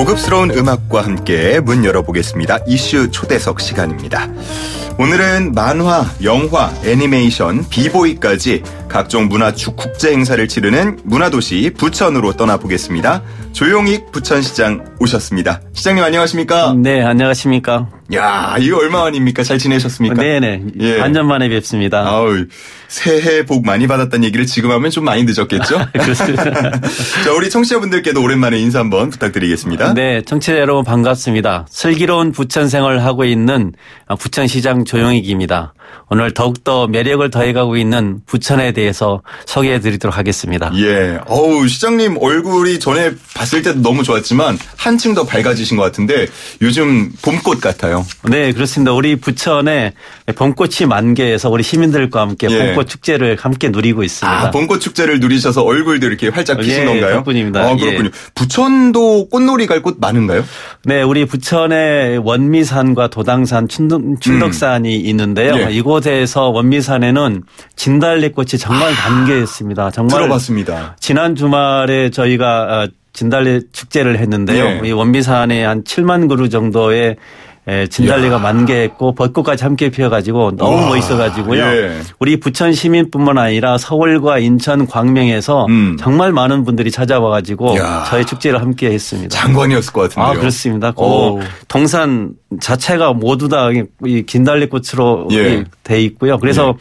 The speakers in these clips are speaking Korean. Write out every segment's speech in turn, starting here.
고급스러운 음악과 함께 문 열어보겠습니다. 이슈 초대석 시간입니다. 오늘은 만화, 영화, 애니메이션, 비보이까지 각종 문화 국제 행사를 치르는 문화도시 부천으로 떠나보겠습니다. 조용익 부천시장 오셨습니다. 시장님 안녕하십니까? 네, 안녕하십니까? 야, 이거 얼마 만입니까? 잘 지내셨습니까? 네네. 예. 반년 만에 뵙습니다. 아우, 새해 복 많이 받았다는 얘기를 지금 하면 좀 많이 늦었겠죠? 그렇습니다. 자, 우리 청취자분들께도 오랜만에 인사 한번 부탁드리겠습니다. 네, 청취자 여러분 반갑습니다. 슬기로운 부천 생활을 하고 있는 부천시장 조용익입니다. 오늘 더욱더 매력을 더해가고 있는 부천에 대해서 소개해드리도록 하겠습니다. 예, 시장님 얼굴이 전에 봤을 때도 너무 좋았지만 한층 더 밝아지신 것 같은데 요즘 봄꽃 같아요. 네, 그렇습니다. 우리 부천에 봄꽃이 만개해서 우리 시민들과 함께 봄꽃 축제를 함께 누리고 있습니다. 아, 봄꽃 축제를 누리셔서 얼굴도 이렇게 활짝 피신 건가요? 덕분입니다. 그렇군요. 부천도 꽃놀이 갈 곳 많은가요? 네, 우리 부천에 원미산과 도당산, 춘덕산이 있는데요. 이곳에서 원미산에는 진달래꽃이 정말 만개했습니다. 정말 들어봤습니다. 지난 주말에 저희가 진달래 축제를 했는데요. 이 원미산에 한 7만 그루 정도의 진달래가 만개했고 벚꽃까지 함께 피어가지고 너무 멋있어가지고요. 우리 부천 시민뿐만 아니라 서울과 인천, 광명에서 정말 많은 분들이 찾아와가지고 저희 축제를 함께 했습니다. 장관이었을 것 같은데요. 아, 그렇습니다. 동산 자체가 모두 다 이 진달래꽃으로 돼 있고요. 그래서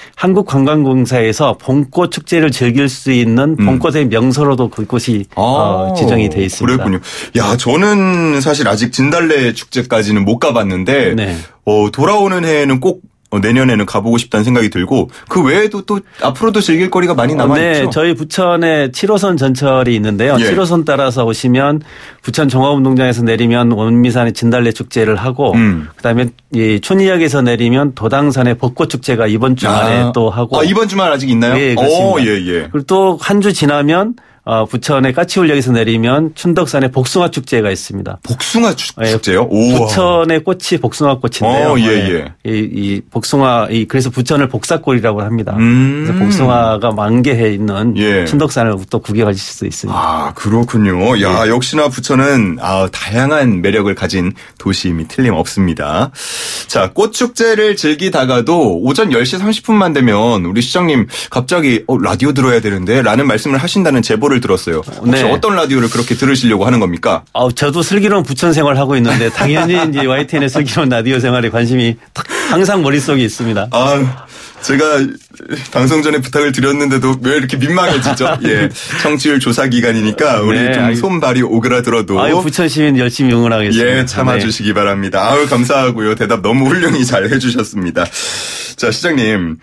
한국관광공사에서 봄꽃 축제를 즐길 수 있는 봄꽃의 명소로도 그곳이 지정이 돼 있습니다. 그랬군요. 야, 저는 사실 아직 진달래 축제까지는 못 가봤는데 돌아오는 해에는 꼭 내년에는 가보고 싶다는 생각이 들고 그 외에도 또 앞으로도 즐길 거리가 많이 남아있죠. 네. 저희 부천에 7호선 전철이 있는데요. 7호선 따라서 오시면 부천 종합운동장에서 내리면 원미산의 진달래 축제를 하고 그다음에 이 촌이역에서 내리면 도당산의 벚꽃 축제가 이번 주말에 또 하고. 이번 주말 아직 있나요? 네. 그렇습니다. 그리고 또 한 주 지나면 부천의 까치울역에서 내리면 춘덕산의 복숭아 축제가 있습니다. 복숭아 축제요? 부천의 꽃이 복숭아 꽃인데요. 이 복숭아, 그래서 부천을 복사골이라고 합니다. 그래서 복숭아가 만개해 있는 춘덕산을 또 구경하실 수 있습니다. 아, 그렇군요. 야, 역시나 부천은 다양한 매력을 가진 도시임이 틀림없습니다. 자, 꽃축제를 즐기다가도 오전 10시 30분만 되면 우리 시장님 갑자기 라디오 들어야 되는데 라는 말씀을 하신다는 제보를 들었어요. 혹시 어떤 라디오를 그렇게 들으시려고 하는 겁니까? 저도 슬기로운 부천 생활을 하고 있는데 당연히 이제 YTN의 슬기로운 라디오 생활에 관심이 항상 머릿속에 있습니다. 제가 방송 전에 부탁을 드렸는데도 왜 이렇게 민망해지죠? 청취율 조사 기간이니까 우리 좀 손발이 오그라들어도 부천 시민 열심히 응원하겠습니다. 참아주시기 바랍니다. 감사하고요. 대답 너무 훌륭히 잘 해주셨습니다. 자, 시장님,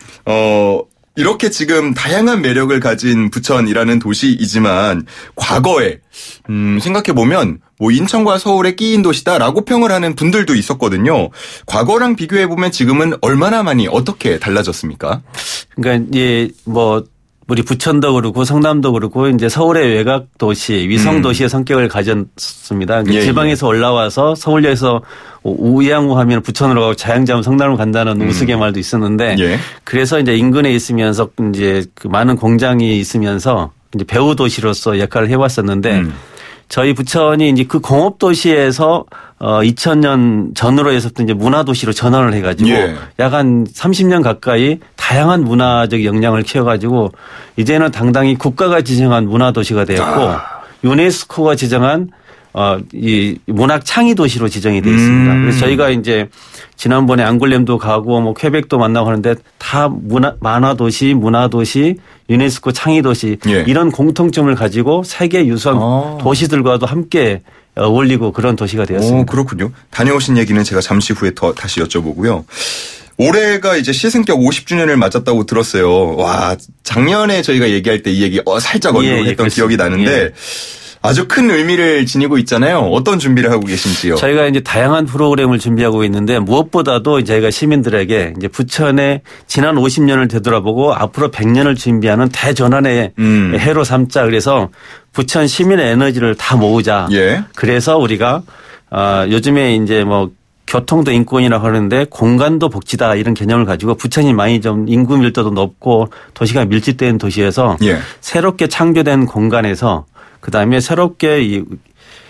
이렇게 지금 다양한 매력을 가진 부천이라는 도시이지만 과거에 생각해보면 인천과 서울의 끼인 도시다라고 평을 하는 분들도 있었거든요. 과거랑 비교해보면 지금은 얼마나 많이 어떻게 달라졌습니까? 그러니까 우리 부천도 그렇고 성남도 그렇고 이제 서울의 외곽 도시, 위성 도시의 성격을 가졌습니다. 지방에서 올라와서 서울역에서 우양우하면 부천으로 가고 자양자면 성남으로 간다는 우스갯말도 있었는데 그래서 이제 인근에 있으면서 이제 그 많은 공장이 있으면서 이제 배후 도시로서 역할을 해왔었는데 저희 부천이 이제 그 공업 도시에서 2000년 전으로 해서부터 이제 문화도시로 전환을 해가지고 약 한 30년 가까이 다양한 문화적 역량을 키워가지고 이제는 당당히 국가가 지정한 문화도시가 되었고 유네스코가 지정한 이 문학 창의 도시로 지정이 되어 있습니다. 그래서 저희가 이제 지난번에 앙골렘도 가고 퀘벡도 만나고 하는데 다 만화도시, 문화도시, 유네스코 창의 도시 이런 공통점을 가지고 세계 유수한 도시들과도 함께 어울리고 그런 도시가 되었습니다. 그렇군요. 다녀오신 얘기는 제가 잠시 후에 다시 여쭤보고요. 올해가 이제 시승격 50주년을 맞았다고 들었어요. 와, 작년에 저희가 얘기할 때 이 얘기 살짝 언급했던 기억이 나는데 아주 큰 의미를 지니고 있잖아요. 어떤 준비를 하고 계신지요? 저희가 이제 다양한 프로그램을 준비하고 있는데 무엇보다도 저희가 시민들에게 이제 부천의 지난 50년을 되돌아보고 앞으로 100년을 준비하는 대전환의 해로 삼자. 그래서 부천 시민의 에너지를 다 모으자. 그래서 우리가 요즘에 이제 교통도 인권이라고 하는데 공간도 복지다 이런 개념을 가지고 부천이 많이 좀 인구 밀도도 높고 도시가 밀집된 도시에서 새롭게 창조된 공간에서 그다음에 새롭게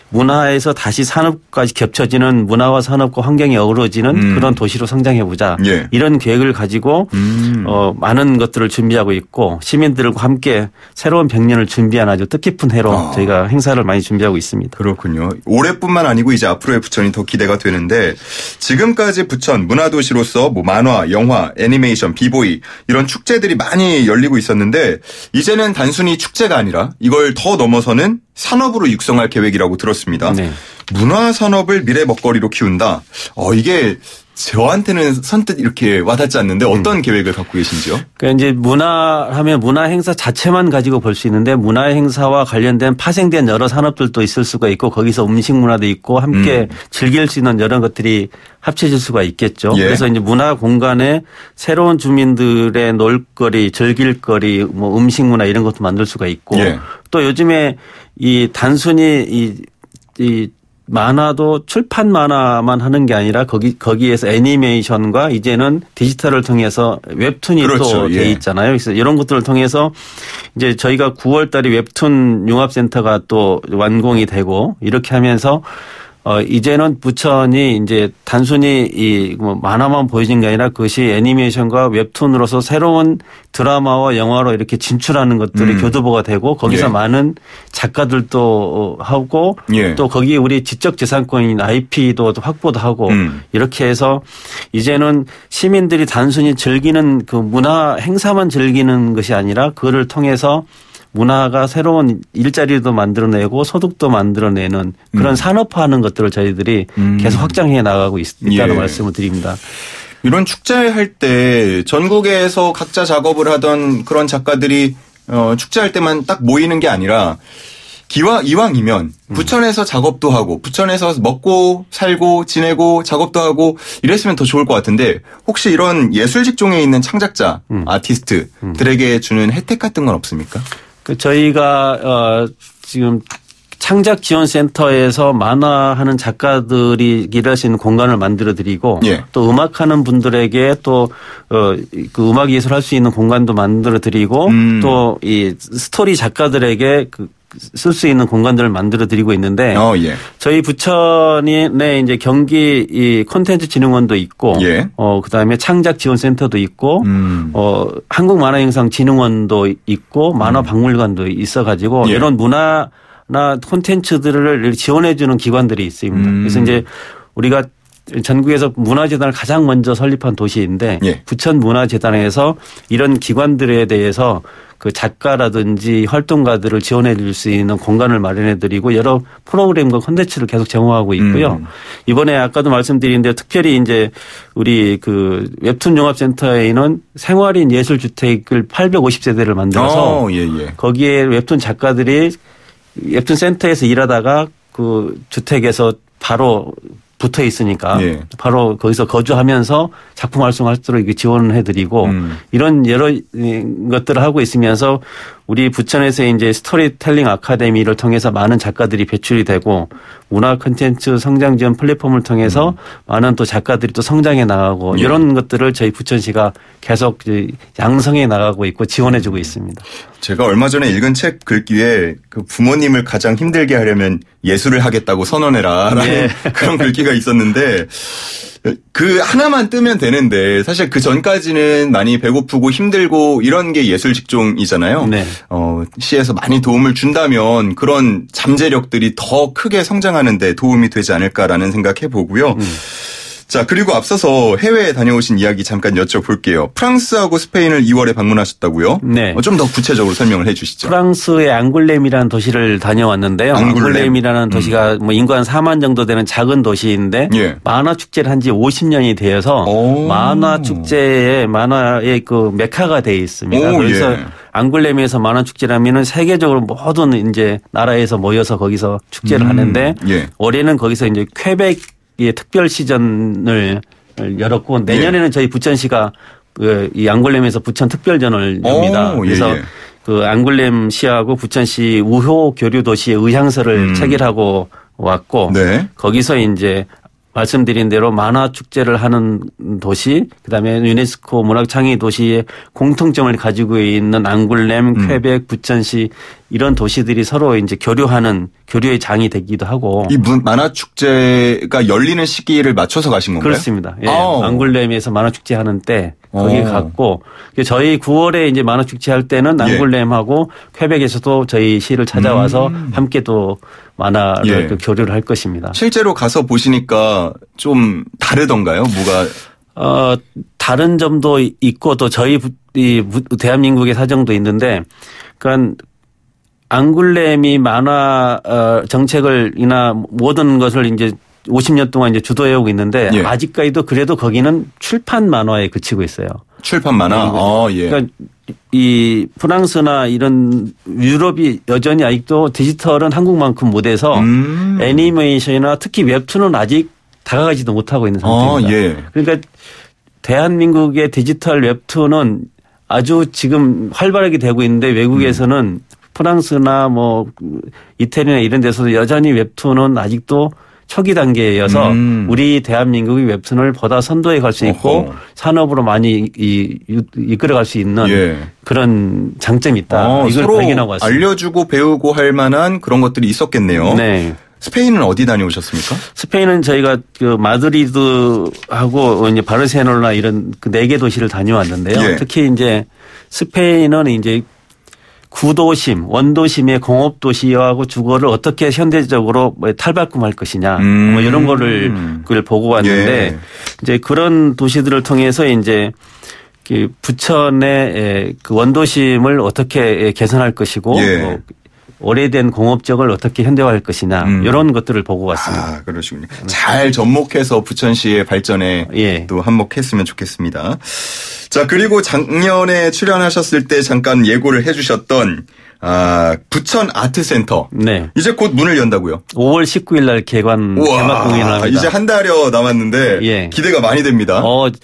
문화에서 다시 산업까지 겹쳐지는 문화와 산업과 환경이 어우러지는 그런 도시로 성장해보자. 예. 이런 계획을 가지고 많은 것들을 준비하고 있고 시민들과 함께 새로운 100년을 준비한 아주 뜻깊은 해로 저희가 행사를 많이 준비하고 있습니다. 그렇군요. 올해뿐만 아니고 이제 앞으로의 부천이 더 기대가 되는데 지금까지 부천 문화도시로서 뭐 만화, 영화, 애니메이션, 비보이 이런 축제들이 많이 열리고 있었는데 이제는 단순히 축제가 아니라 이걸 더 넘어서는 산업으로 육성할 계획이라고 들었습니다. 네. 문화 산업을 미래 먹거리로 키운다. 이게 저한테는 선뜻 이렇게 와닿지 않는데 어떤 계획을 갖고 계신지요? 그러니까 이제 문화하면 문화 행사 자체만 가지고 볼 수 있는데 문화 행사와 관련된 파생된 여러 산업들도 있을 수가 있고 거기서 음식 문화도 있고 함께 즐길 수 있는 여러 것들이 합쳐질 수가 있겠죠. 예. 그래서 이제 문화 공간에 새로운 주민들의 놀거리, 즐길거리, 뭐 음식 문화 이런 것도 만들 수가 있고 예. 또 요즘에 이 단순히 이 만화도 출판 만화만 하는 게 아니라 거기에서 애니메이션과 이제는 디지털을 통해서 웹툰이 그렇죠. 또 돼 있잖아요. 그래서 이런 것들을 통해서 이제 저희가 9월 달에 웹툰 융합센터가 또 완공이 되고 이렇게 하면서 이제는 부천이 이제 단순히 이 뭐 만화만 보여진 게 아니라 그것이 애니메이션과 웹툰으로서 새로운 드라마와 영화로 이렇게 진출하는 것들이 교두보가 되고 거기서 예. 많은 작가들도 하고 예. 또 거기에 우리 지적재산권인 IP도 확보도 하고 이렇게 해서 이제는 시민들이 단순히 즐기는 그 문화 행사만 즐기는 것이 아니라 그거를 통해서 문화가 새로운 일자리도 만들어내고 소득도 만들어내는 그런 산업화하는 것들을 저희들이 계속 확장해 나가고 있다는 예. 말씀을 드립니다. 이런 축제할 때 전국에서 각자 작업을 하던 그런 작가들이 축제할 때만 딱 모이는 게 아니라 이왕이면 부천에서 작업도 하고 부천에서 먹고 살고 지내고 작업도 하고 이랬으면 더 좋을 것 같은데 혹시 이런 예술 직종에 있는 창작자 아티스트들에게 주는 혜택 같은 건 없습니까? 저희가 지금 창작지원센터에서 만화하는 작가들이 일할 수 있는 공간을 만들어 드리고 예. 또 음악하는 분들에게 또 그 음악 예술 할 수 있는 공간도 만들어 드리고 또 이 스토리 작가들에게 쓸 수 있는 공간들을 만들어 드리고 있는데 예. 저희 부천에 이제 경기 이 콘텐츠 진흥원도 있고 예. 그다음에 창작 지원센터도 있고 한국만화영상진흥원도 있고 만화박물관도 있어 가지고 예. 이런 문화나 콘텐츠들을 지원해 주는 기관들이 있습니다. 그래서 이제 우리가 전국에서 문화재단을 가장 먼저 설립한 도시인데 예. 부천문화재단에서 이런 기관들에 대해서 그 작가라든지 활동가들을 지원해 줄 수 있는 공간을 마련해 드리고 여러 프로그램과 콘텐츠를 계속 제공하고 있고요. 이번에 아까도 말씀드린 대로 특별히 이제 우리 그 웹툰 융합센터에는 생활인 예술주택을 850세대를 만들어서 예. 거기에 웹툰 작가들이 웹툰 센터에서 일하다가 그 주택에서 바로 붙어 있으니까 예. 바로 거기서 거주하면서 작품 활성화할 수 있도록 지원을 해드리고 이런 여러 것들을 하고 있으면서 우리 부천에서 이제 스토리텔링 아카데미를 통해서 많은 작가들이 배출이 되고 문화 콘텐츠 성장 지원 플랫폼을 통해서 많은 또 작가들이 또 성장해 나가고 예. 이런 것들을 저희 부천시가 계속 양성해 나가고 있고 지원해 주고 있습니다. 제가 얼마 전에 읽은 책 글귀에 그 부모님을 가장 힘들게 하려면 예술을 하겠다고 선언해라라는 네. 그런 글귀가 있었는데 그 하나만 뜨면 되는데 사실 그 전까지는 많이 배고프고 힘들고 이런 게 예술 직종이잖아요. 네. 시에서 많이 도움을 준다면 그런 잠재력들이 더 크게 성장하는 데 도움이 되지 않을까라는 생각해 보고요. 자, 그리고 앞서서 해외에 다녀오신 이야기 잠깐 여쭤볼게요. 프랑스하고 스페인을 2월에 방문하셨다고요? 네. 좀 더 구체적으로 설명을 해 주시죠. 프랑스의 앙굴렘이라는 도시를 다녀왔는데요. 앙굴렘이라는 도시가 뭐 인구 한 4만 정도 되는 작은 도시인데 예. 만화 축제를 한 지 50년이 되어서 만화 축제에 만화의 그 메카가 되어 있습니다. 그래서 예. 앙굴렘에서 만화 축제를 하면은 세계적으로 모든 이제 나라에서 모여서 거기서 축제를 하는데 예. 올해는 거기서 이제 퀘벡 특별 시전을 열었고 내년에는 예. 저희 부천시가 이 앙굴렘에서 부천 특별전을 엽니다. 그래서 예. 그 앙굴렘 시하고 부천시 우효 교류 도시의 의향서를 체결하고 왔고 네. 거기서 이제 말씀드린 대로 만화 축제를 하는 도시, 그다음에 유네스코 문화창의 도시의 공통점을 가지고 있는 앙굴렘, 퀘벡, 부천시 이런 도시들이 서로 이제 교류의 장이 되기도 하고. 이 만화 축제가 열리는 시기를 맞춰서 가신 건가요? 그렇습니다. 예. 앙굴렘에서 만화 축제 하는 때 거기 갔고 저희 9월에 이제 만화 축제 할 때는 앙굴렘하고 퀘벡에서도 저희 시를 찾아와서 함께 또 만화를 교류를 할 것입니다. 실제로 가서 보시니까 좀 다르던가요? 뭐가? 다른 점도 있고 또 저희 대한민국의 사정도 있는데, 그러니까 앙굴렘이 만화 정책을이나 모든 것을 이제 50년 동안 이제 주도해 오고 있는데 아직까지도 그래도 거기는 출판 만화에 그치고 있어요. 출판 만화. 그러니까 이 프랑스나 이런 유럽이 여전히 아직도 디지털은 한국만큼 못해서 애니메이션이나 특히 웹툰은 아직 다가가지도 못하고 있는 상태입니다. 그러니까 대한민국의 디지털 웹툰은 아주 지금 활발하게 되고 있는데 외국에서는 프랑스나 뭐 이태리나 이런 데서도 여전히 웹툰은 아직도 초기 단계여서 우리 대한민국이 웹툰을 보다 선도해 갈 수 있고 산업으로 많이 이끌어갈 수 있는 그런 장점이 있다. 이걸 서로 발견하고 왔습니다. 알려주고 배우고 할 만한 그런 것들이 있었겠네요. 네. 스페인은 어디 다녀오셨습니까? 스페인은 저희가 그 마드리드하고 이제 바르셀로나 이런 그 4개 도시를 다녀왔는데요. 특히 이제 스페인은 이제 구도심, 원도심의 공업도시하고 주거를 어떻게 현대적으로 탈바꿈할 것이냐, 뭐 이런 그걸 보고 왔는데, 이제 그런 도시들을 통해서 이제 그 부천의 그 원도심을 어떻게 개선할 것이고, 오래된 공업적을 어떻게 현대화할 것이냐, 이런 것들을 보고 왔습니다. 그러시군요. 잘 접목해서 부천시의 발전에 또 한몫했으면 좋겠습니다. 자, 그리고 작년에 출연하셨을 때 잠깐 예고를 해주셨던 부천 아트센터. 이제 곧 문을 연다고요? 5월 19일 날 개막 공연을 합니다. 이제 한 달여 남았는데 기대가 많이 됩니다.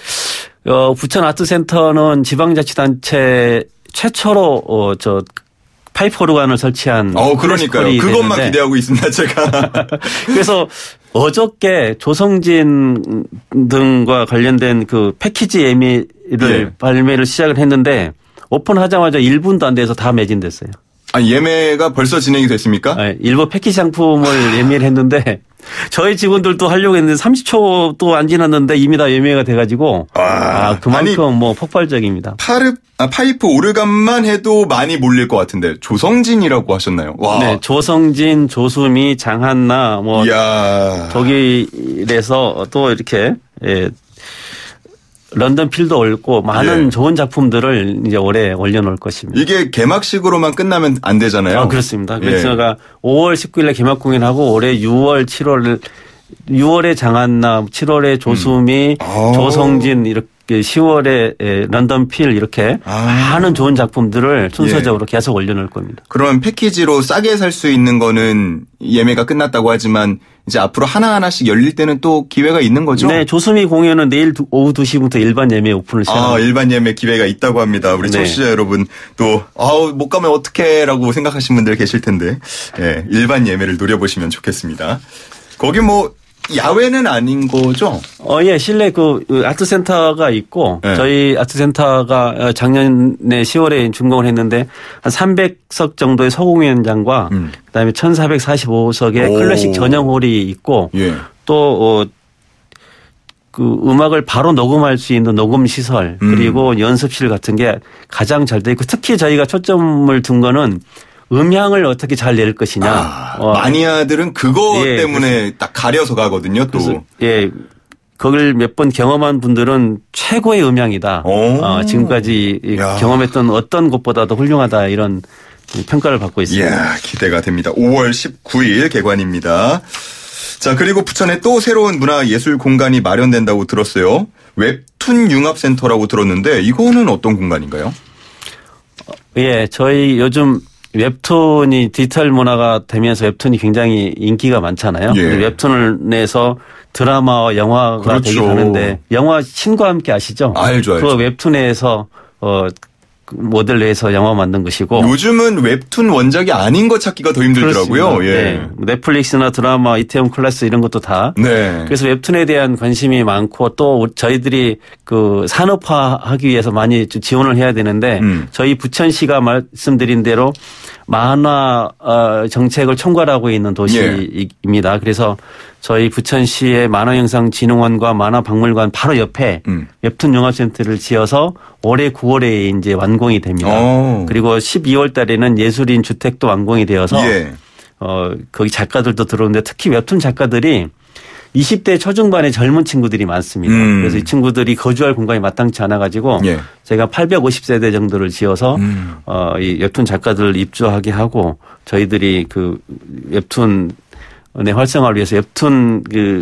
부천 아트센터는 지방자치단체 최초로 파이프 오르간을 설치한. 그러니까요. 그것만 기대하고 있습니다, 제가. 그래서 어저께 조성진 등과 관련된 그 패키지 예매를 발매를 시작을 했는데 오픈하자마자 1분도 안 돼서 다 매진됐어요. 예매가 벌써 진행이 됐습니까? 일부 패키지 상품을 예매를 했는데 저희 직원들도 하려고 했는데 30초도 안 지났는데 이미 다 예매가 돼가지고 그만큼 뭐 폭발적입니다. 파이프 오르간만 해도 많이 몰릴 것 같은데 조성진이라고 하셨나요? 와. 네, 조성진, 조수미, 장한나 뭐 독일에서 또 이렇게 런던 필도 올고 많은 좋은 작품들을 이제 올해 올려놓을 것입니다. 이게 개막식으로만 끝나면 안 되잖아요. 그렇습니다. 그래서 제가 5월 19일에 개막 공연하고 올해 6월에 장한나, 7월에 조수미, 조성진 이렇게 10월에 런던 필 이렇게 많은 좋은 작품들을 순서적으로 계속 올려놓을 겁니다. 그러면 패키지로 싸게 살 수 있는 거는 예매가 끝났다고 하지만 이제 앞으로 하나하나씩 열릴 때는 또 기회가 있는 거죠? 네. 조수미 공연은 내일 오후 2시부터 일반 예매 오픈을 시작합니다. 일반 예매 기회가 있다고 합니다. 우리 청취자 여러분 또 못 가면 어떡해 라고 생각하시는 분들 계실 텐데 일반 예매를 노려보시면 좋겠습니다. 거기 뭐 야외는 아닌 거죠? 실내 아트센터가 있고, 저희 아트센터가 작년에 10월에 준공을 했는데, 한 300석 정도의 소공연장과, 그 다음에 1445석의 클래식 전용홀이 있고, 또, 음악을 바로 녹음할 수 있는 녹음 시설, 그리고 연습실 같은 게 가장 잘 돼 있고, 특히 저희가 초점을 둔 거는 음향을 어떻게 잘 낼 것이냐. 마니아들은 그거 때문에 딱 가려서 가거든요, 또. 그걸 몇 번 경험한 분들은 최고의 음향이다. 지금까지 경험했던 어떤 곳보다도 훌륭하다 이런 평가를 받고 있습니다. 기대가 됩니다. 5월 19일 개관입니다. 자, 그리고 부천에 또 새로운 문화예술 공간이 마련된다고 들었어요. 웹툰 융합센터라고 들었는데 이거는 어떤 공간인가요? 저희 요즘 웹툰이 디지털 문화가 되면서 웹툰이 굉장히 인기가 많잖아요. 웹툰을 내서 드라마와 영화가 되게 가는데 영화 신과 함께 아시죠? 알죠. 그 웹툰에서 모델로 해서 영화 만든 것이고. 요즘은 웹툰 원작이 아닌 거 찾기가 더 힘들더라고요. 예. 네. 넷플릭스나 드라마, 이태원 클래스 이런 것도 다. 네. 그래서 웹툰에 대한 관심이 많고 또 저희들이 그 산업화하기 위해서 많이 지원을 해야 되는데 저희 부천시가 말씀드린 대로 만화 정책을 총괄하고 있는 도시입니다. 예. 그래서 저희 부천시의 만화영상진흥원과 만화박물관 바로 옆에 웹툰 융합센터를 지어서 올해 9월에 이제 완공이 됩니다. 그리고 12월 달에는 예술인 주택도 완공이 되어서 예. 거기 작가들도 들어오는데 특히 웹툰 작가들이 20대 초중반의 젊은 친구들이 많습니다. 그래서 이 친구들이 거주할 공간이 마땅치 않아 가지고 예. 제가 850세대 정도를 지어서 이 웹툰 작가들을 입주하게 하고 저희들이 그 웹툰의 활성화를 위해서 웹툰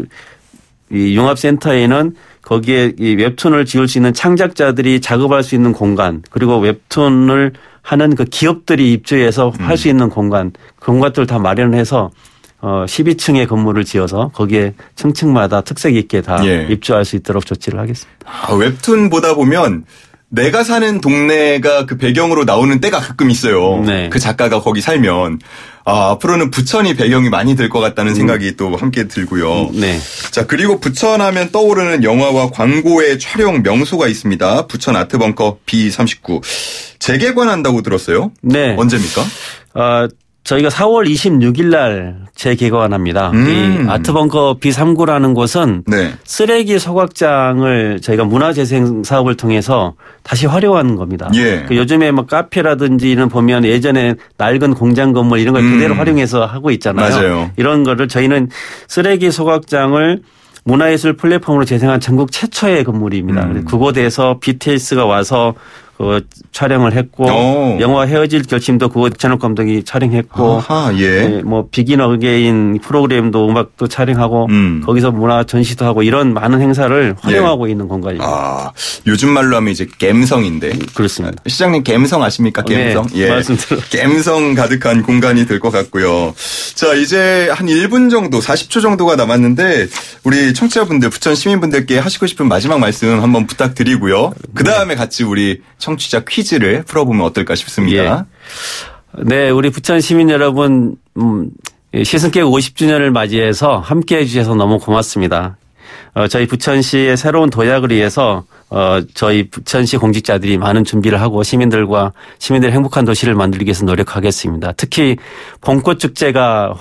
이 융합센터에는 거기에 이 웹툰을 지을 수 있는 창작자들이 작업할 수 있는 공간 그리고 웹툰을 하는 그 기업들이 입주해서 할 수 있는 공간 그런 것들을 다 마련해서 12층의 건물을 지어서 거기에 층층마다 특색 있게 다 예. 입주할 수 있도록 조치를 하겠습니다. 웹툰 보다 보면 내가 사는 동네가 그 배경으로 나오는 때가 가끔 있어요. 네. 그 작가가 거기 살면 앞으로는 부천이 배경이 많이 될 것 같다는 생각이 또 함께 들고요. 네. 자, 그리고 부천하면 떠오르는 영화와 광고의 촬영 명소가 있습니다. 부천 아트벙커 B39 재개관한다고 들었어요. 네. 언제입니까? 저희가 4월 26일 날 재개관합니다. 이 아트벙커 B39라는 곳은 네. 쓰레기 소각장을 저희가 문화재생 사업을 통해서 다시 활용하는 겁니다. 예. 요즘에 뭐 카페라든지는 보면 예전에 낡은 공장 건물 이런 걸 그대로 활용해서 하고 있잖아요. 맞아요. 이런 거를 저희는 쓰레기 소각장을 문화예술 플랫폼으로 재생한 전국 최초의 건물입니다. 그곳에서 BTS가 와서 촬영을 했고 영화 헤어질 결심도 그거 천옥 감독이 촬영했고 예. 네, 뭐 비긴 어게인 프로그램도 음악도 촬영하고 거기서 문화 전시도 하고 이런 많은 행사를 활용하고 있는 공간입니다. 요즘 말로 하면 이제 갬성인데 그렇습니다. 시장님 갬성 아십니까? 갬성. 네, 말씀드려. 갬성 가득한 공간이 될 것 같고요. 자, 이제 한 1분 정도 40초 정도가 남았는데 우리 청취자분들 부천 시민분들께 하시고 싶은 마지막 말씀 한번 부탁드리고요. 그다음에 같이 우리 청취자 퀴즈를 풀어보면 어떨까 싶습니다. 예. 네, 우리 부천 시민 여러분 시승ke획 50주년을 맞이해서 함께해 주셔서 너무 고맙습니다. 저희 부천시의 새로운 도약을 위해서 저희 부천시 공직자들이 많은 준비를 하고 시민들의 행복한 도시를 만들기 위해서 노력하겠습니다. 특히 봄꽃 축제가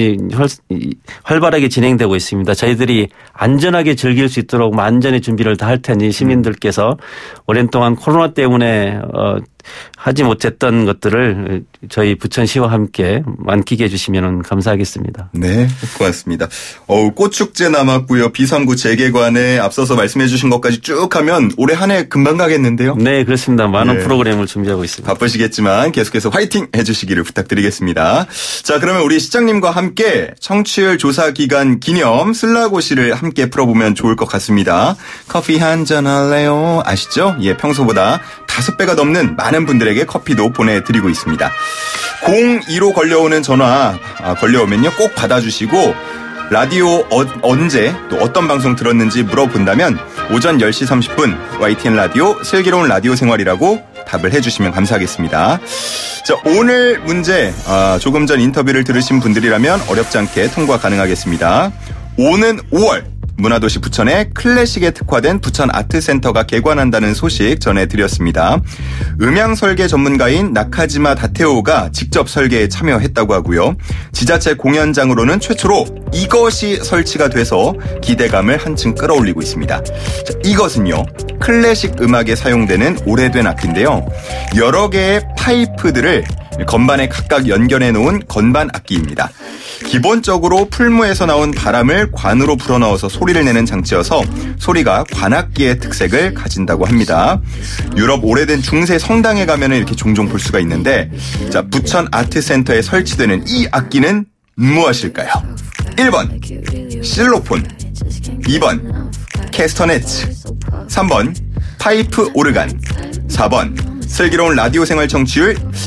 활발하게 진행되고 있습니다. 저희들이 안전하게 즐길 수 있도록 만전의 준비를 다 할 테니 시민들께서 오랜 동안 코로나 때문에 하지 못했던 것들을 저희 부천시와 함께 만끽해 주시면 감사하겠습니다. 네, 고맙습니다. 꽃축제 남았고요. B39 재개관에 앞서서 말씀해 주신 것까지 쭉 하면 올해 한 해 금방 가겠는데요. 네, 그렇습니다. 많은 프로그램을 준비하고 있습니다. 바쁘시겠지만 계속해서 화이팅 해주시기를 부탁드리겠습니다. 자, 그러면 우리 시장님과 함께 청취율 조사 기간 기념 슬라고시를 함께 풀어보면 좋을 것 같습니다. 커피 한잔 할래요? 아시죠? 예, 평소보다 5배가 넘는 많은 분들에게 커피도 보내드리고 있습니다. 02로 걸려오는 전화 걸려오면요 꼭 받아주시고 라디오 언제 또 어떤 방송 들었는지 물어본다면 오전 10시 30분 YTN 라디오 슬기로운 라디오 생활이라고 답을 해주시면 감사하겠습니다. 자, 오늘 문제 조금 전 인터뷰를 들으신 분들이라면 어렵지 않게 통과 가능하겠습니다. 오는 5월 문화도시 부천에 클래식에 특화된 부천 아트센터가 개관한다는 소식 전해드렸습니다. 음향 설계 전문가인 나카지마 다테오가 직접 설계에 참여했다고 하고요. 지자체 공연장으로는 최초로 이것이 설치가 돼서 기대감을 한층 끌어올리고 있습니다. 자, 이것은요. 클래식 음악에 사용되는 오래된 악기인데요. 여러 개의 파이프들을 건반에 각각 연결해 놓은 건반 악기입니다. 기본적으로 풀무에서 나온 바람을 관으로 불어넣어서 소리를 내는 장치여서 소리가 관악기의 특색을 가진다고 합니다. 유럽 오래된 중세 성당에 가면 이렇게 종종 볼 수가 있는데 자, 부천 아트센터에 설치되는 이 악기는 무엇일까요? 1번 실로폰, 2번 캐스터네츠, 3번 파이프 오르간, 4번 슬기로운 라디오 생활 청취율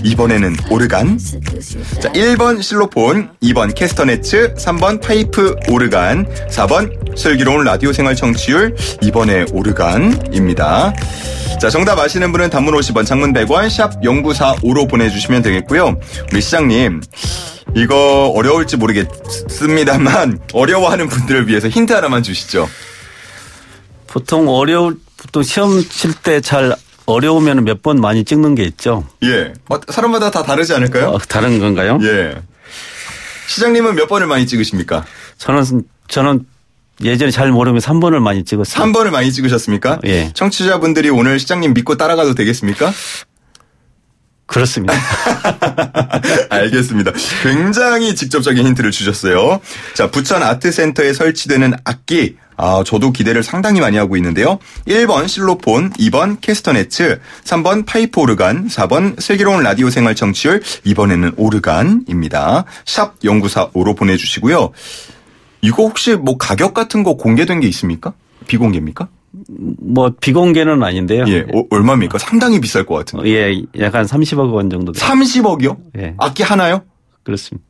이번에는 오르간. 자, 1번 실로폰, 2번 캐스터네츠, 3번 파이프 오르간, 4번 슬기로운 라디오 생활 청취율, 이번에 오르간입니다. 자, 정답 아시는 분은 단문 50원, 장문 100원, 샵 0945로 보내주시면 되겠고요. 우리 시장님, 이거 어려울지 모르겠습니다만 어려워하는 분들을 위해서 힌트 하나만 주시죠. 보통 시험 칠 때 잘 어려우면 몇 번 많이 찍는 게 있죠. 예. 사람마다 다 다르지 않을까요? 다른 건가요? 예. 시장님은 몇 번을 많이 찍으십니까? 저는 예전에 잘 모르면 3번을 많이 찍었어요. 3번을 많이 찍으셨습니까? 예. 청취자분들이 오늘 시장님 믿고 따라가도 되겠습니까? 그렇습니다. 알겠습니다. 굉장히 직접적인 힌트를 주셨어요. 자, 부천 아트센터에 설치되는 악기. 저도 기대를 상당히 많이 하고 있는데요. 1번 실로폰, 2번 캐스터네츠, 3번 파이프 오르간, 4번 슬기로운 라디오 생활 청취율, 이번에는 오르간입니다. 샵 0945로 보내주시고요. 이거 혹시 뭐 가격 같은 거 공개된 게 있습니까? 비공개입니까? 비공개는 아닌데요. 예, 얼마입니까? 상당히 비쌀 것 같은데. 예, 약간 30억 원 정도. 30억이요? 예. 악기 하나요? 그렇습니다.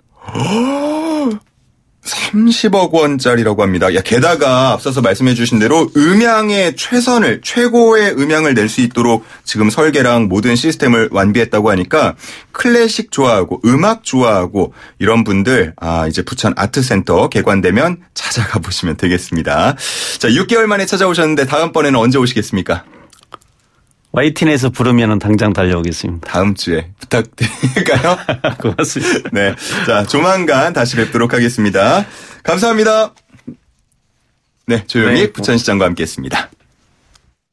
30억 원짜리라고 합니다. 게다가 앞서서 말씀해 주신 대로 음향의 최고의 음향을 낼 수 있도록 지금 설계랑 모든 시스템을 완비했다고 하니까 클래식 좋아하고 음악 좋아하고 이런 분들 이제 부천 아트센터 개관되면 찾아가 보시면 되겠습니다. 자, 6개월 만에 찾아오셨는데 다음번에는 언제 오시겠습니까? YTN에서 부르면 당장 달려오겠습니다. 다음 주에 부탁드릴까요? 고맙습니다. 네. 자, 조만간 다시 뵙도록 하겠습니다. 감사합니다. 네, 조용히 부천시장과 함께 했습니다.